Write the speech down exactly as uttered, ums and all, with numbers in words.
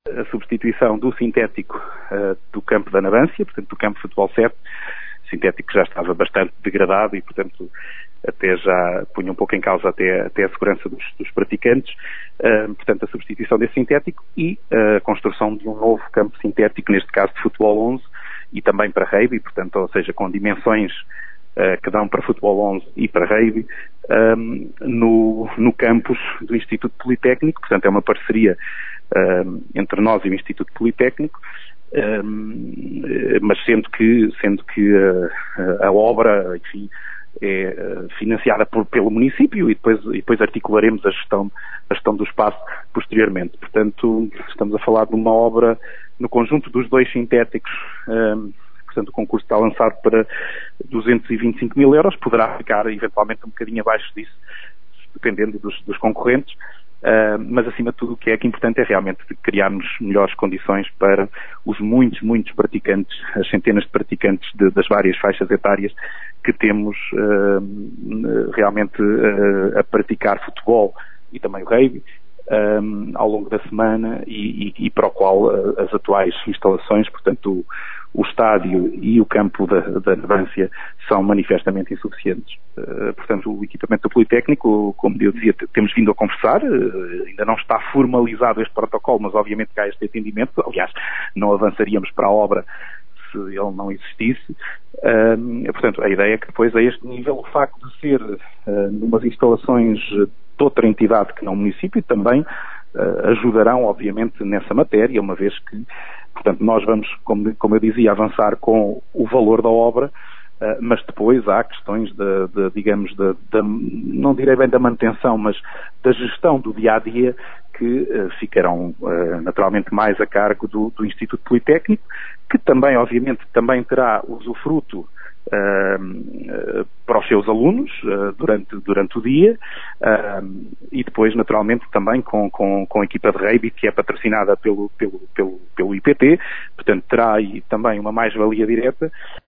a substituição do sintético uh, do campo da Nabância, portanto do campo de futebol sete, sintético que já estava bastante degradado e, portanto, até já punha um pouco em causa até, até a segurança dos, dos praticantes, uh, portanto a substituição desse sintético e uh, a construção de um novo campo sintético, neste caso de futebol onze e também para rugby, portanto, ou seja, com dimensões uh, que dão para futebol onze e para rugby, um, no, no campus do Instituto Politécnico, portanto é uma parceria uh, entre nós e o Instituto Politécnico, um, mas sendo que, sendo que uh, a obra, enfim, é financiada por, pelo município e depois, e depois articularemos a gestão, a gestão do espaço posteriormente. Portanto, estamos a falar de uma obra no conjunto dos dois sintéticos, um, portanto o concurso está lançado para duzentos e vinte e cinco mil euros, poderá ficar eventualmente um bocadinho abaixo disso, dependendo dos, dos concorrentes. Uh, mas acima de tudo o que é que importante é realmente criarmos melhores condições para os muitos, muitos praticantes, as centenas de praticantes de, das várias faixas etárias que temos uh, realmente uh, a praticar futebol e também o rugby um, ao longo da semana e, e, e para o qual uh, as atuais instalações, portanto o, o estádio e o campo da, da Nabância são manifestamente insuficientes. Uh, portanto, o equipamento do Politécnico, como eu dizia, temos vindo a conversar, uh, ainda não está formalizado este protocolo, mas obviamente que há este entendimento, aliás, não avançaríamos para a obra se ele não existisse. Uh, portanto, a ideia é que depois a este nível o facto de ser uh, numas instalações de outra entidade que não o município também uh, ajudarão, obviamente, nessa matéria, uma vez que, portanto, nós vamos, como, como eu dizia, avançar com o valor da obra, uh, mas depois há questões de, de digamos, de, de, não direi bem da manutenção, mas da gestão do dia-a-dia que uh, ficarão uh, naturalmente mais a cargo do, do Instituto Politécnico, que também, obviamente, também terá usufruto Uh, uh, para os seus alunos uh, durante, durante o dia uh, e depois naturalmente também com, com, com a equipa de rugby que é patrocinada pelo, pelo, pelo, pelo I P T, portanto terá aí também uma mais-valia direta.